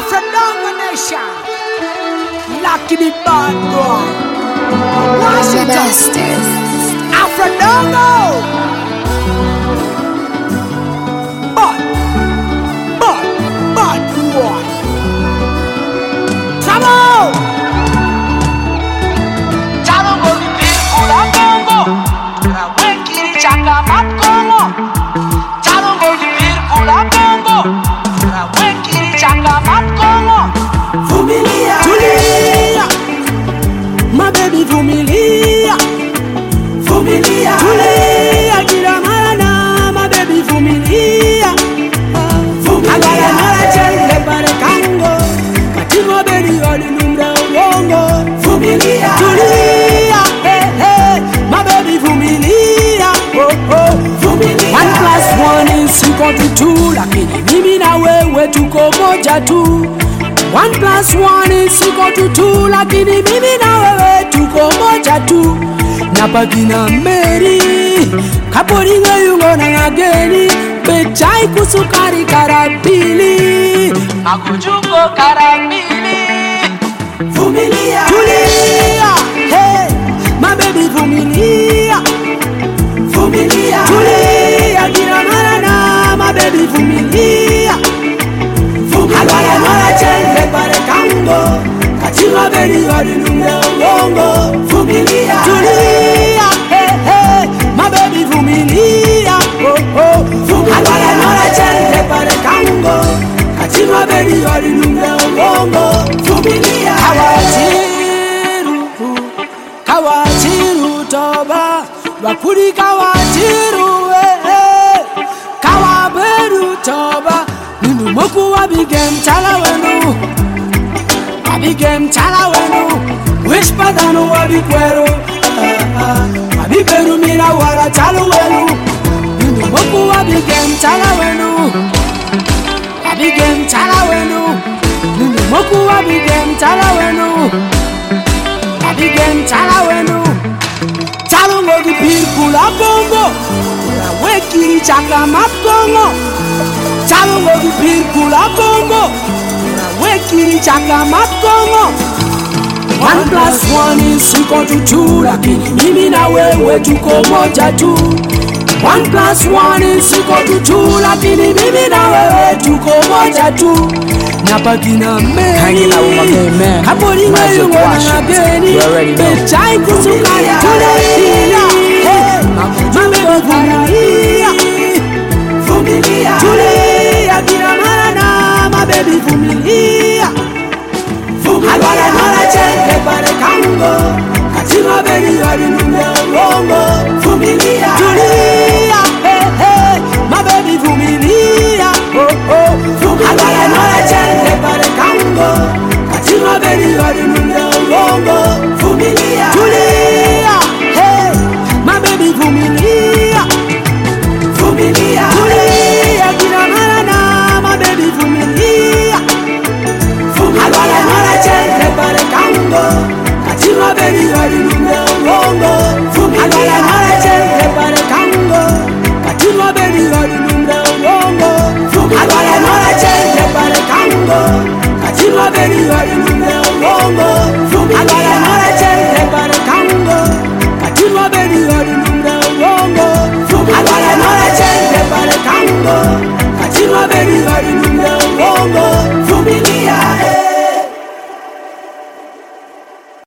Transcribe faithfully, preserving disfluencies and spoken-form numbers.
Afro-Dongo Nation, Lucky the bad boy, Washington, Afro-Dongo, bad, bad, bad boy, trouble. Chalo gogi pir kula Congo, Rawekiri chaka mat Congo. Chalo gogi pir kula Congo, Rawekiri chaka mat Congo. Vumilia, Tulia, my baby Vumilia, Vumilia, Tulia, Kira Marana, my baby Vumilia, Vumilia, Agara Chende Pare Congo, Katimo Beri Odi Numra Wongo, Vumilia, Tulia, hey hey, my baby Vumilia, oh oh, Vumilia. One plus one is equal to two, lakini mimi na wewe tuko moja tu. One plus one is equal to two, lakini mimi na wewe tuko moja tu. Napakina Mary, kaporinga yungo na ngageni, bechai kusukari karabili, Makujuko karabili. Vumilia, Tulia, hey, my baby Vumilia, Vumilia, Tulia, kina marana, my baby Vumilia, Vumilia, nora chende pare Congo, katima beri odi numre wongo, Vumilia, Tulia, hey, hey, my baby Vumilia, oh, oh, Vumilia, nora chende pare Congo, katima beri odi numre wongo, Vumilia, Kawatiru, Kawatiru toba, Wakuri Kawatiru, eh, eh, Kawaberu toba, Nunu moku wabigem chalawenu, Wabigem chalawenu, Whisper dano wabikwero, Wabiberu mina wara chalawenu, Nunu moku wabigem chalawenu, Wabigem chalawenu, Nunu moku wabigem chalawenu, Wabigem chalawenu, Chalongo di pirkula Congo, Rawekiri chaka mat Congo, Chalongo di pirkula Congo, Rawekiri chaka mat Congo. One plus one is equal to two, lakini mimi na wewe tuko moja tu. One plus one is equal to two, lakini mimi na wewe tuko moja tu. Napakina Mary, kaporinga yungo na ngageni, bechai kusukari karabili, hey, my baby Vumilia, Vumilia, Tulia, kina marana, my baby Vumilia, Vumilia, nora chende pare Congo, katima beri odi numre wongo, Vumilia, Tulia, hey hey, my baby Vumilia, oh oh, Vumilia, nora chende pare Congo, katima beri odi numre wongo, Vumilia, Tulia, hey, my baby Vumilia, Vumilia, Tulia, kina marana, my baby Vumilia, Vumilia, nora chende pare Congo, katima beri odi numre wongo, Vumilia, nora chende pare Congo, katima beri odi numre wongo, Vumilia, nora chende pare Congo, katima beri odi numre wongo, Vumilia, nora chende pare Congo, katima beri odi numre wongo, Vumilia, nora chende pare Congo, katima beri odi numre